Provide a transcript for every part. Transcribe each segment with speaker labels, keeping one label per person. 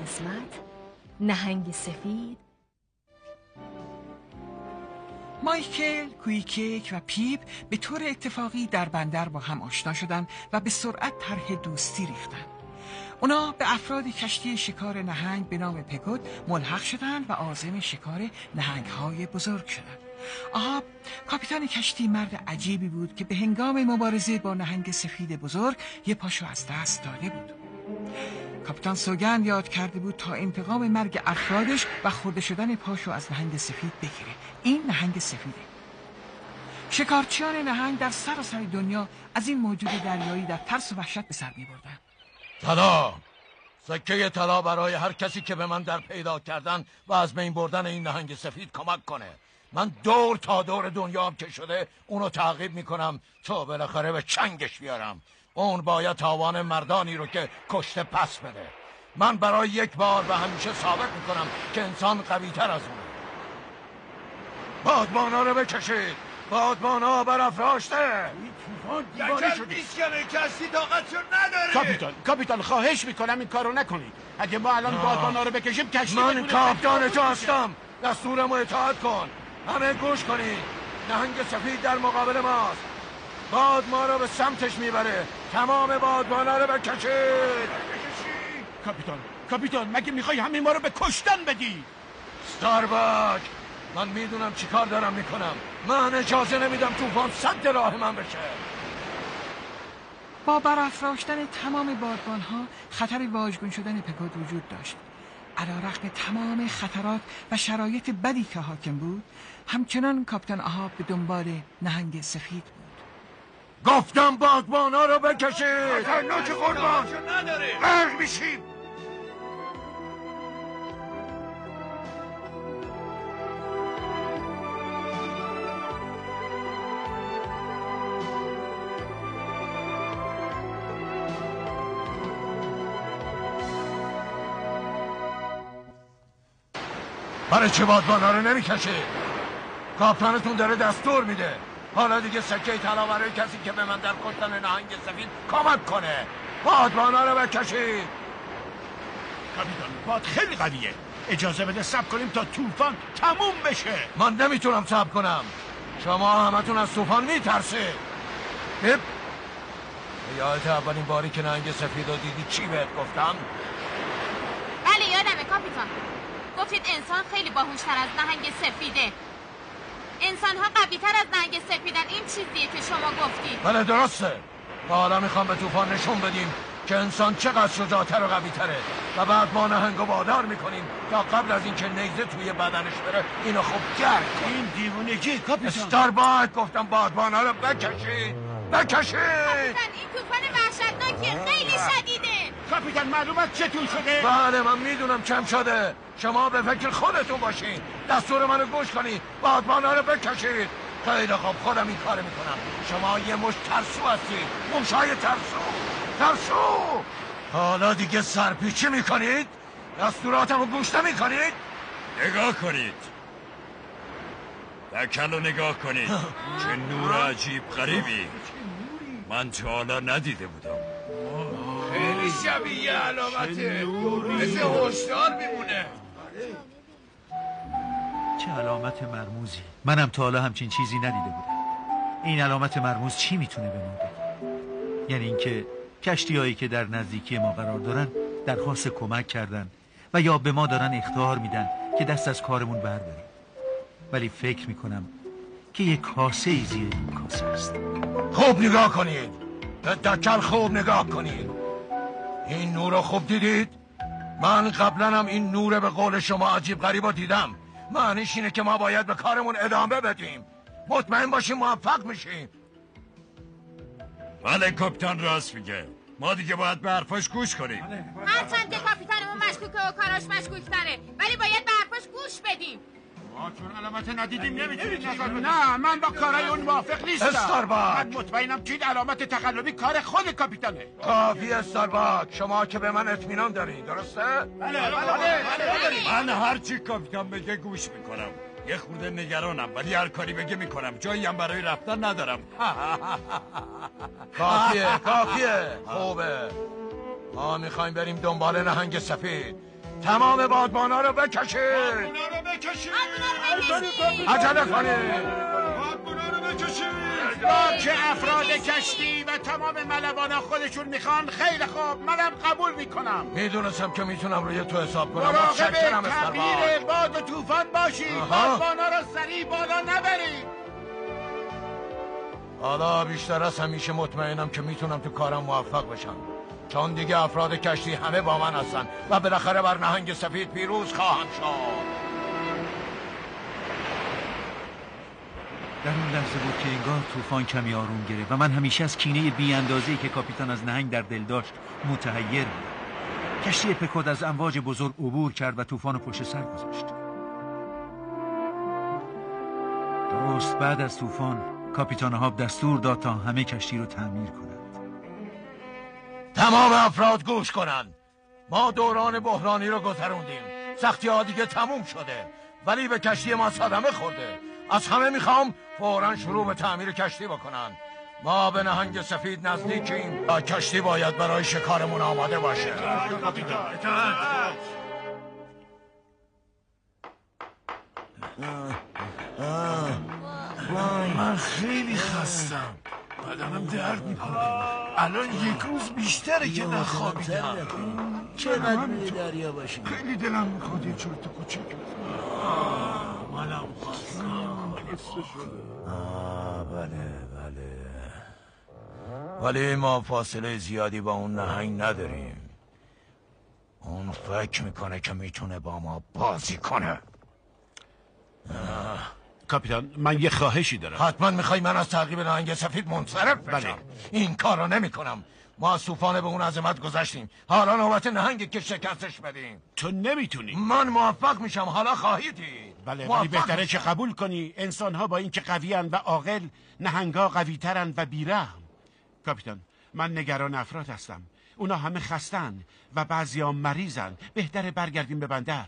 Speaker 1: قسمت، نهنگ سفید.
Speaker 2: مایکل، کویکیک و پیپ به طور اتفاقی در بندر با هم آشنا شدن و به سرعت طرح دوستی ریختن. اونا به افراد کشتی شکار نهنگ به نام پگود ملحق شدن و عازم شکار نهنگ‌های بزرگ شدن. آهاب کاپیتان کشتی مرد عجیبی بود که به هنگام مبارزه با نهنگ سفید بزرگ یه پاشو از دست داده بود. کاپیتان سوگند یاد کرده بود تا انتقام مرگ افرادش و خورده شدن پاشو از نهنگ سفید بگیره. این نهنگ سفیده. شکارچیان نهنگ در سراسر دنیا از این موجود دریایی در ترس و وحشت به سر می‌بردند.
Speaker 3: طلا، سکه طلا برای هر کسی که به من در پیدا کردن و از بین بردن این نهنگ سفید کمک کنه. من دور تا دور دنیا که شده اونو تعقیب میکنم تا بالاخره به چنگش بیارم. اون باید تاوان مردانی رو که کشته پس بده. من برای یک بار و همیشه ثابت میکنم که انسان قوی تر از اونه. بادبانا رو بکشید، بادبانا برافراشته.
Speaker 4: دیوانه شدی. میسکنه کسی طاقتشو نداره.
Speaker 5: کاپیتان خواهش میکنم این کارو نکنید. اگه ما الان بادبانا رو بکشیم کشتی
Speaker 3: من کاپیتان تو هستم. دستورمو اطاعت کن. همه گوش کنید. نهنگ سفید در مقابل ماست. باد ما رو به سمتش میبره. تمام بادبانا رو بکشید.
Speaker 5: کاپیتان مگه میخوای همه ما رو به کشتن بدی؟
Speaker 3: ستارباک، من میدونم چی کار دارم میکنم. من اجازه نمیدم طوفان سد راه من بشه.
Speaker 2: با برافراشتن تمام بادبانها خطر واژگون شدن پگود وجود داشت. علیرغم تمام خطرات و شرایط بدی که حاکم بود، همچنان کاپیتان آهاب به دنبال نهنگ سفید بود.
Speaker 3: گفتم بادبانا رو بکشید.
Speaker 4: خطرناک قربان غرق میشیم.
Speaker 3: برای چه بادبانا رو نمیکشید؟ کاپتانتون داره دستور میده. حالا دیگه سکه طلا برای کسی که به من در کشتن نهنگ سفید کمک کنه. بادبانا رو بکشید.
Speaker 5: کاپیتان باد خیلی قویه. اجازه بده صبر کنیم تا طوفان تموم بشه.
Speaker 3: من نمیتونم صبر کنم. شما همتون از طوفان میترسید. یادت اولین باری که نهنگ سفید رو دیدی چی بهت گفتم؟
Speaker 6: بله یادمه کاپیتان. گفتید انسان خیلی باهوشتر از نهنگ سفیده. انسان ها قوی تر از نهنگ سفیدن. این چیزیه که شما گفتید.
Speaker 3: بله درسته. و حالا میخوام به طوفان نشون بدیم که انسان چقدر شجاعتر و قوی تره و بعد ما نهنگو وادار میکنیم تا قبل از اینکه نیزه توی بدنش بره اینو خوب گرد.
Speaker 5: این دیوونگی کاپیتان.
Speaker 3: استارباک، گفتم بادبانا رو بکشید.
Speaker 6: کاپیتان این طوفان وحشتناکیه. خیلی شدیده.
Speaker 5: کاپیتان معلومات چطور شده؟
Speaker 3: بله من میدونم کم شده. شما به فکر خودتون باشین. دستور منو گوش کنید. بادبانا رو بکشید. خیلی خوب خودم این کار میکنم. شما یه مش ترسو هستید. موشای ترسو. حالا دیگه سرپیچی میکنید؟ دستوراتمو گوش نمیکنید؟
Speaker 4: نگاه کنید. دکلو نگاه کنید. چه نور عجیب غریبی. من تا حالا ندیده بودم. خیلی شبیه علامته. مثل هشدار میمونه.
Speaker 7: چه علامت مرموزی. منم تا حالا همچین چیزی ندیده بودم. این علامت مرموز چی میتونه به ما بگه؟ یعنی اینکه کشتی‌هایی که در نزدیکی ما قرار دارن درخواست کمک کردن و یا به ما دارن اخطار میدن که دست از کارمون برداریم. ولی فکر میکنم که یک کاسه ای زیر این کاسه است.
Speaker 3: خوب نگاه کنید. به دکل خوب نگاه کنید. این نور رو خوب دیدید؟ من قبلا هم این نور به قول شما عجیب غریبا دیدم. معنیش اینه که ما باید به کارمون ادامه بدیم. مطمئن باشیم موفق میشیم.
Speaker 4: بله کاپیتان راست میگه. ما دیگه باید به حرفاش گوش کنیم.
Speaker 6: هرچند که کاپیتانمون مشکوکه و کاراش مشکوک‌تره، ولی باید به حرفاش گوش بدیم.
Speaker 5: ما چون علامت ندیدیم نمیتونیم نظر بدیم. نه من با کارای اون موافق نیستم.
Speaker 3: استارباک،
Speaker 5: من مطمئنم که این علامت تقلبی کار خود کاپیتانه.
Speaker 3: کافی استارباک. شما که به من اطمینان دارین درسته؟
Speaker 5: بله.
Speaker 4: من هرچی کاپیتان بگه گوش میکنم. یه خورده نگرانم ولی هر کاری بگه میکنم. جایی هم برای رفتن ندارم.
Speaker 3: کافیه. خوبه. ما میخوایم بریم دنبال نهنگ سفید. تمام بادبانا رو بکشید. عجله کنید.
Speaker 5: که افراد کشتی و تمام ملوانا خودشون میخوان، خیلی خوب، منم قبول میکنم.
Speaker 3: میدونستم که میتونم روی تو حساب کنم.
Speaker 5: مراقب تغییر باد و طوفان باشید. بادبانا رو سریع بالا نبرید.
Speaker 3: حالا بیشتر از همیشه مطمئنم که میتونم تو کارم موفق بشم، چون دیگه افراد کشتی همه با من هستن و بالاخره بر نهنگ سفید پیروز خواهم شد.
Speaker 7: در اون لحظه بود که انگار طوفان کمی آروم گرفت و من همیشه از کینه بی اندازه‌ای که کاپیتان از نهنگ در دل داشت متحیر بودم. کشتی پکود از امواج بزرگ عبور کرد و طوفان رو پشت سر گذاشت. درست بعد از طوفان کاپیتان هاب دستور داد تا همه کشتی رو تعمیر کنند.
Speaker 3: تمام افراد گوش کنند. ما دوران بحرانی رو گذروندیم. سختی ها دیگه تموم شده، ولی به کشتی ما صدمه خورده. از همه میخوام فوراً شروع به تعمیر کشتی بکنن. ما به نهنگ سفید نزدیکیم و کشتی باید برای شکارمون آماده باشه.
Speaker 5: من خیلی خستم، بدنم درد میکنه. الان یک روز بیشتره که نخوابیدم.
Speaker 8: چقدر روی دریا باشیم.
Speaker 5: خیلی دلم میخواد یه چرت و کوچک منم خسته شدم.
Speaker 3: بله ولی ما فاصله زیادی با اون نهنگ نداریم. اون فکر میکنه که میتونه با ما بازی کنه.
Speaker 5: کاپیتان، من یه خواهشی دارم.
Speaker 3: حتما میخوای من از تعقیب نهنگ سفید منصرف بشم؟
Speaker 5: بله.
Speaker 3: این کارو نمیکنم. ما از طوفان به اون عظمت گذشتیم، حالا نوبت نهنگ که شکستش بدیم.
Speaker 5: تو نمیتونی.
Speaker 3: من موفق میشم، حالا خواهی دید.
Speaker 5: بله، ولی بهتره که قبول کنی انسان‌ها با این که قوی‌اند و عاقل، نهنگ‌ها قوی‌ترند و بی‌رحم. کاپیتان، من نگران افراد هستم. اونا همه خستن و بعضی‌ها مریضن. بهتره برگردیم به بندر.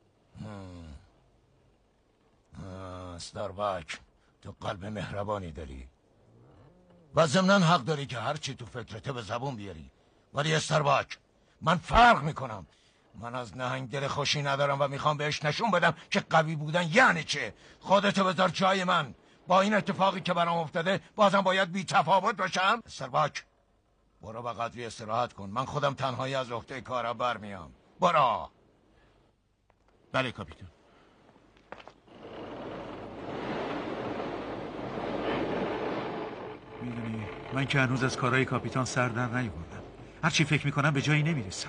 Speaker 3: استاربک، تو قلب مهربانی داری و ضمناً حق داری که هرچی تو فکرته به زبون بیاری. ولی استاربک، من فرق میکنم. من از نهنگ دل خوشی ندارم و میخوام بهش نشون بدم که قوی بودن یعنی چه. خودتو بذار جای من. با این اتفاقی که برام افتاده بازم باید بی تفاوت باشم؟ استاربک، برو به قدری استراحت کن. من خودم تنهایی از عهده کارم برمیام. برو.
Speaker 5: بله کاپیتان.
Speaker 7: میدونی من که هنوز از کارهای کاپیتان سر در نیاوردم. هرچی فکر میکنم به جایی نمیرسم.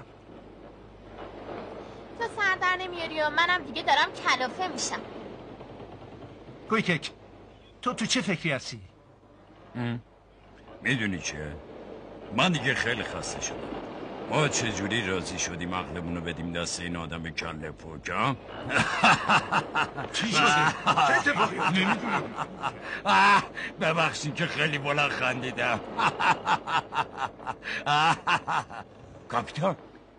Speaker 6: تو سر در نمیاری و منم دیگه دارم کلافه میشم.
Speaker 7: کویکک، تو چه فکری هستی؟
Speaker 4: میدونی چه؟ من دیگه خیلی خسته شدم. ما چجوری راضی شدیم عقلمونو بدیم دست این آدم کله پوک، ها؟
Speaker 5: چی شده؟ چه اتفاقی؟ نمیدونم.
Speaker 4: ببخشید که خیلی بلند خندیدم.
Speaker 3: کاپیتان،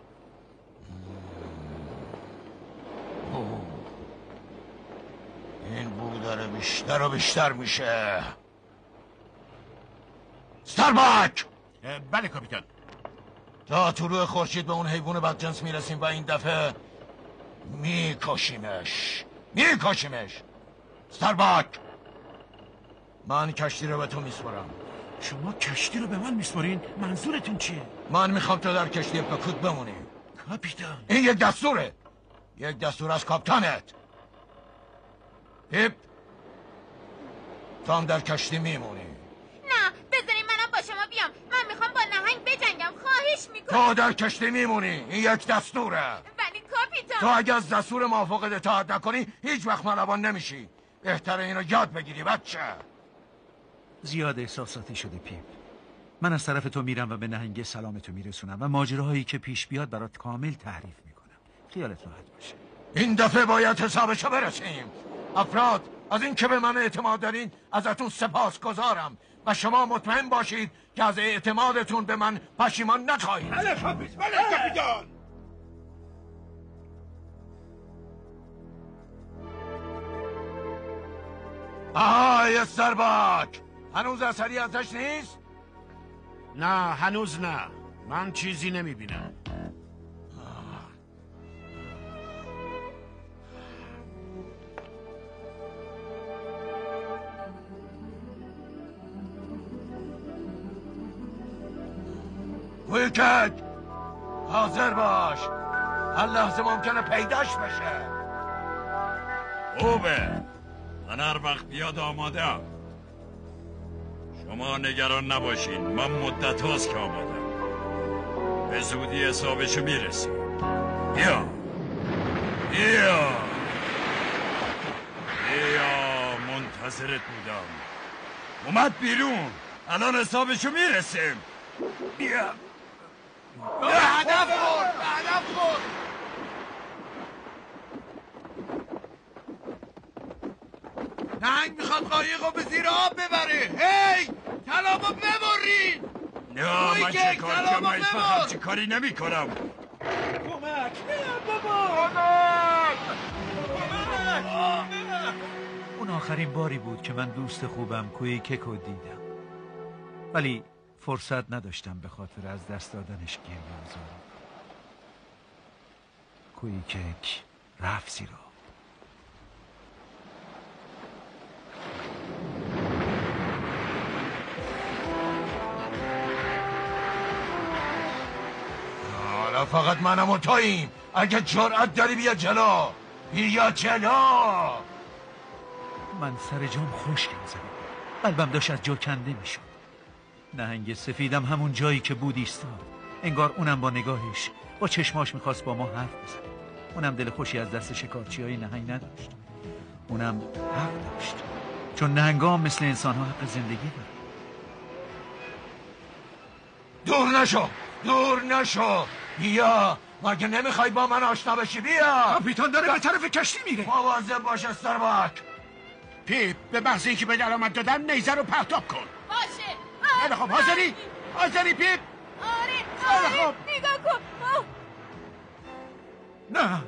Speaker 3: این بو داره بیشتر و بیشتر میشه. استاربک!
Speaker 5: بله کاپیتان.
Speaker 3: تا طلوع خورشید به اون حیوان بدجنس میرسیم و این دفعه میکشیمش. استاربک، من کشتی رو به تو میسپارم.
Speaker 5: شما کشتی رو به من میسپارین؟ منظورتون چیه؟
Speaker 3: من میخوام تو در کشتی پکود بمونی.
Speaker 5: کاپیتان،
Speaker 3: این یک دستوره. یک دستور از کاپتانت. پیپ، تو هم در کشتی میمونی.
Speaker 6: نه، بذارین منم با شما بیام. من میخوام با نهنگ بجنگم. خواهش میکنم.
Speaker 3: تو در کشتی میمونی. این یک دستوره.
Speaker 6: ولی کاپیتان،
Speaker 3: تو اگه از دستور موافقت اطاعت نکنی هیچ وقت ملوان نمیشی. بهتره اینو یاد بگیری بچه.
Speaker 7: زیاد احساساتی شده پیپ. من از طرف تو میرم و به نهنگ سلامتو میرسونم و ماجراهایی که پیش بیاد برات کامل تعریف میکنم. خیالت راحت باشه.
Speaker 3: این دفعه باید حسابشو برسیم. افراد، از این که به من اعتماد دارین ازتون سپاسگزارم و شما مطمئن باشید که از اعتمادتون به من پشیمان نخواهید.
Speaker 5: بله کاپیتان.
Speaker 3: آهای استاربک، هنوز اثری ازش نیست؟
Speaker 5: نه هنوز نه. من چیزی نمیبینم.
Speaker 3: کویکک حاضر باش، هر لحظه ممکنه پیداش بشه.
Speaker 4: خوبه، من هر وقت بیاد آمادم. شما نگران نباشین، من مدت هاست که آمادم. به زودی حسابشو میرسیم. بیا منتظرت بودم. اومد بیرون، الان حسابشو میرسیم. بیا
Speaker 3: هدف خورد. نهنگ میخواد قایقو به زیر آب ببره. هی طلابو ببرین.
Speaker 4: نه من چه کار کنم؟ من هیچ کاری نمی کنم.
Speaker 5: کمک
Speaker 7: اون آخرین باری بود که من دوست خوبم کویکک رو دیدم، ولی فرصت نداشتم به خاطر از دست دادنش گریه بزارم. کویکک رفت زیر آب.
Speaker 3: حالا فقط منم و توییم. اگه جرأت داری بیا جلو.
Speaker 7: من سر جام خشکم زد، قلبم داشت از جا کنده میشد. نهنگ سفیدم همون جایی که بود ایستاد، انگار اونم با نگاهش، با چشماش میخواست با ما حرف بزنه. اونم دل خوشی از دست شکارچی های نهنگ نداشت. اونم حق داشت، چون نهنگا هم مثل انسان ها حق زندگی دارن.
Speaker 3: دور نشو. بیا، مگه نمیخوای با من آشنا بشی؟ بیا.
Speaker 2: کاپیتان داره به طرف کشتی میره.
Speaker 3: مواظب باش استرباک.
Speaker 5: پیپ، به محض اینکه به درآمد دادن نیزه رو پرتاب کن.
Speaker 6: باشه.
Speaker 5: خیلی خب، حاضری پیپ؟
Speaker 6: آره
Speaker 5: خب.
Speaker 6: نگاه کن.
Speaker 2: نه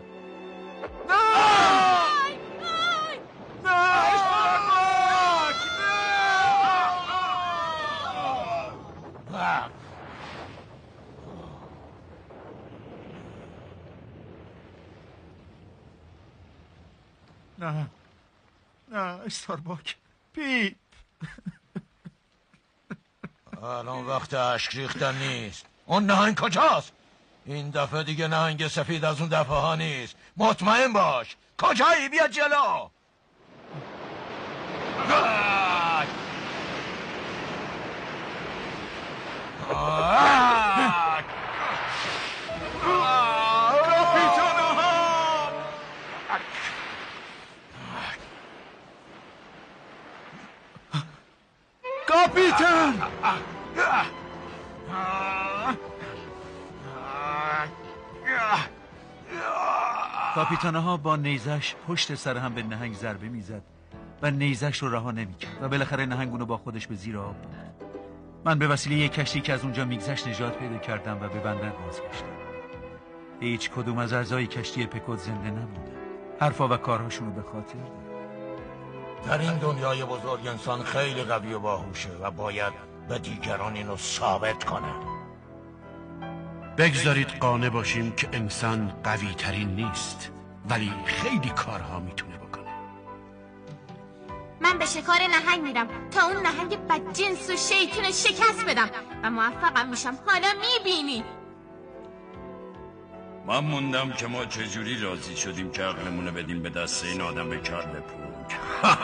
Speaker 2: نه استارباک. پیپ
Speaker 3: الان وقت اشک ریختن نیست. اون نهنگ کجاست؟ این دفعه دیگه نهنگ سفید از اون دفعه ها نیست. مطمئن باش. کجایی؟ بیا جلو.
Speaker 2: کاپیتان!
Speaker 7: کاپیتانها با نیزش پشت سر هم به نهنگ ضربه میزد و نیزش رو رها نمیکرد و بالاخره نهنگ اونو با خودش به زیر آب برد. من به وسیله یک کشتی که از اونجا میگذشت نجات پیدا کردم و به بندر بازگشتم. هیچ کدوم از اعضای کشتی پکوت زنده نموندن. حرفا و کارهاشون رو به خاطر دارم.
Speaker 3: در این دنیای بزرگ انسان خیلی قوی و باهوشه و باید به دیگران اینو ثابت کنه.
Speaker 5: بگذارید قانع باشیم که انسان قوی ترین نیست، ولی خیلی کارها میتونه بکنه.
Speaker 6: من به شکار نهنگ میرم تا اون نهنگ بدجنس و شیطون شکست بدم و موفقم میشم. حالا میبینی.
Speaker 4: من موندم که ما چجوری راضی شدیم که عقلمونو بدیم به دست این آدم به کله پوک.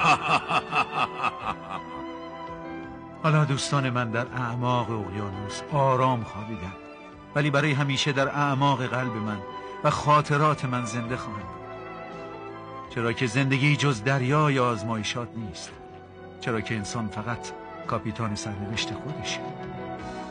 Speaker 7: حالا دوستان من در اعماق اقیانوس آرام خوابیدن، ولی برای همیشه در اعماق قلب من و خاطرات من زنده خواهند بود. چرا که زندگی جز دریا یا آزمایشات نیست. چرا که انسان فقط کاپیتان سرنوشت خودشه.